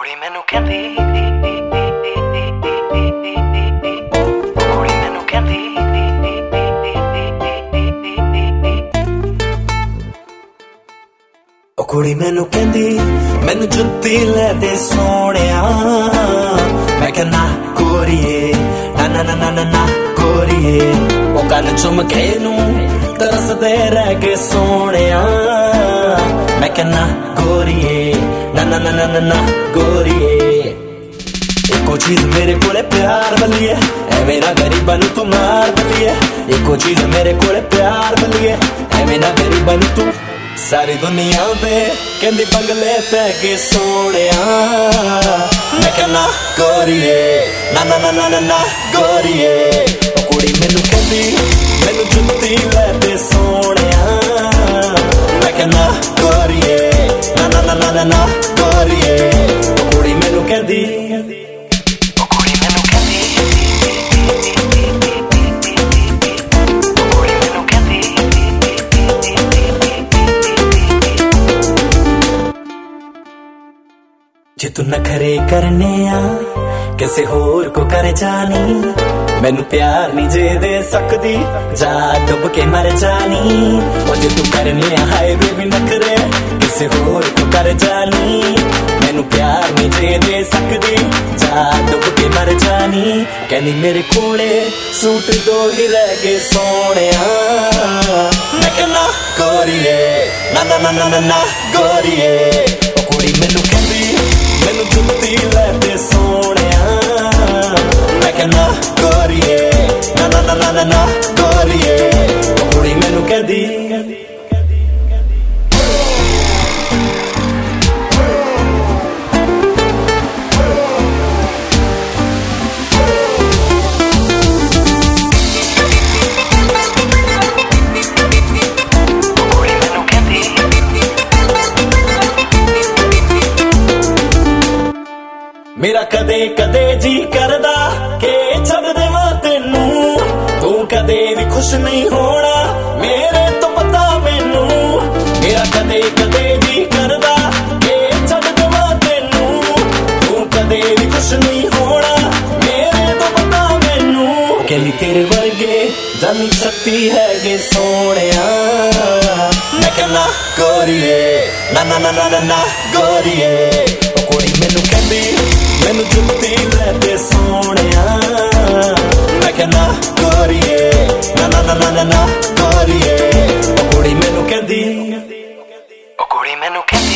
ਕੁੜੀ ਮੈਨੂੰ ਕਹਿੰਦੀ ਕੁੜੀ ਮੈਨੂੰ ਕਹਿੰਦੀ ਉਹ ਕੁੜੀ ਮੈਨੂੰ ਕਹਿੰਦੀ ਮੈਨੂੰ ਜੁੱਤੀ ਲੈ ਦੇ ਸੋਹਣਿਆ ਮੈਂ ਕਹਿੰਦਾ ਕੋਰੀਏ ਨਾ ਨਾ ਨਾ ਨਾ ਨਾ ਕੋਰੀਏ ਉਹ ਕੰਨ ਚੁੰਮ ਕੇ ਨੂੰ ਤਰਸਦੇ ਰਹਿ ਗਏ ਸੋਹਣਿਆ मैं कहना गोरिए ना ना ना ना ना गोरिए एको चीज मेरे कोले प्यार वाली है ऐ मेरा गरीबा नू तू मार वाली है एको चीज मेरे कोले प्यार वाली है ऐ मेरा गरीबा नू तू सारी दुनिया दे कहंदी बंगले ते के सोहणिया मैं कहना गोरिए ना ना ना ना ना गोरिए ओ कुड़ी मैनू कहंदी मैनू जुत्ती लै दे सोहणिया मैं कहना गोरिए ना ना ना ना ना गोरिए ओ कुड़ी मैनू कहंदी ओ कुड़ी मैनू कहंदी ओ कुड़ी मैनू कहंदी जे तू नखरे करने आ किसे होर को कर जानी मैनू प्यार नहीं जे दे सकदी जा डुब के मर जानी ओ जे तू करने हाय बेबी नखरे किसे होर को कर जानी मैनू प्यार नहीं जे दे सकदी जा डुब के मर जानी कहनी मेरे कोले सूट दो ही रह गए सोहणिया मैं कहना गोरिए ना ना ना ना ना गोरिए ओ कुड़ी मैनू कहंदी मैनू जुत्ती लै दे सोहणिया मैं कहना गोरिए ना ना ना ना ना गोरिए ओ कुड़ी मैनू कहंदी मेरा कदे कदे जी करदा के छड़ देवां तेनू तू कदे भी खुश नहीं होना मेरे तो पता मैनू मेरा कदे कदे जी करदा के छड़ देवां तेनू तू कदे भी खुश नहीं होना मेरे तो पता मैनू कहली तेरे वर्गे जानी सकती है गे सोहणिया मैं कहना गोरिए ना ना ना ना ना गोरिए ओ कुड़ी मैनू कहंदी मैनू जुत्ती लै दे सोहणिया मैं कहना गोरिए ना ना ना ना ना गोरिए ओ कुड़ी मैनू कहंदी ओ कुड़ी मैनू कहंदी